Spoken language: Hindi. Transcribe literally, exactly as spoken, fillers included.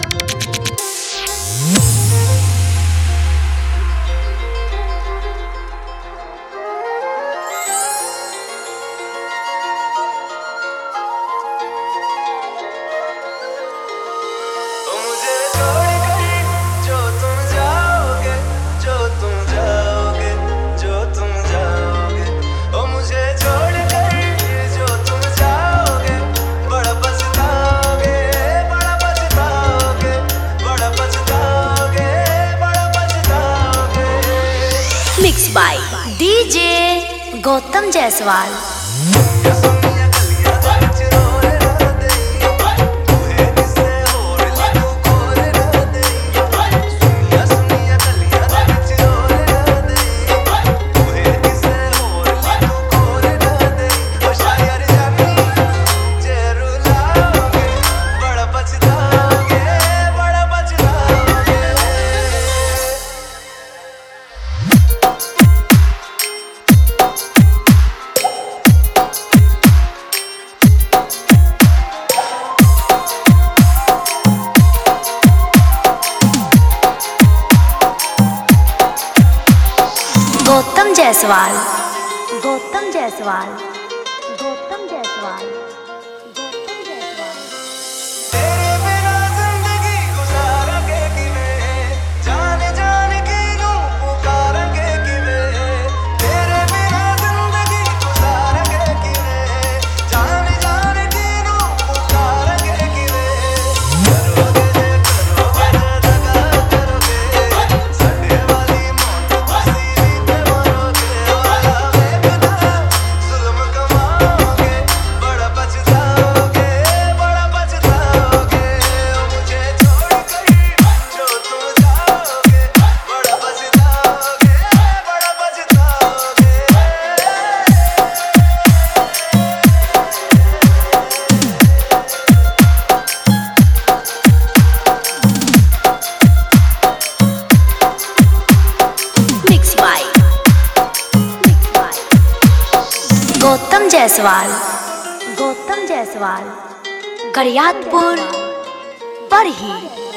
Mix by DJ Gautam Jaiswal. Gautam Jaiswal, Gautam Jaiswal, Gautam Jaiswal, Gautam Jaiswal. तेरे बिना जिंदगी गुजारांगे किवें, जान जान के नूं पुकारांगे किवें। तेरे बिना जिंदगी गुजारांगे किवें, जान जान के नूं पुकारांगे किवें। करोगे जे करोगे जे दगा करोगे, साडे वाली मौत तुसीं ते मरोगे। वाला वेखदा जुल्म कमाओगे, बड़ा पछताओगे, बड़ा पछताओगे। ओ मुझे छोड़ कर जो तुम जाओगे, बड़ा पछताओगे, बड़ा पछताओगे। Mix by mix by Gautam Jaiswal, Gautam Jaiswal, Gariyatpur Barhi.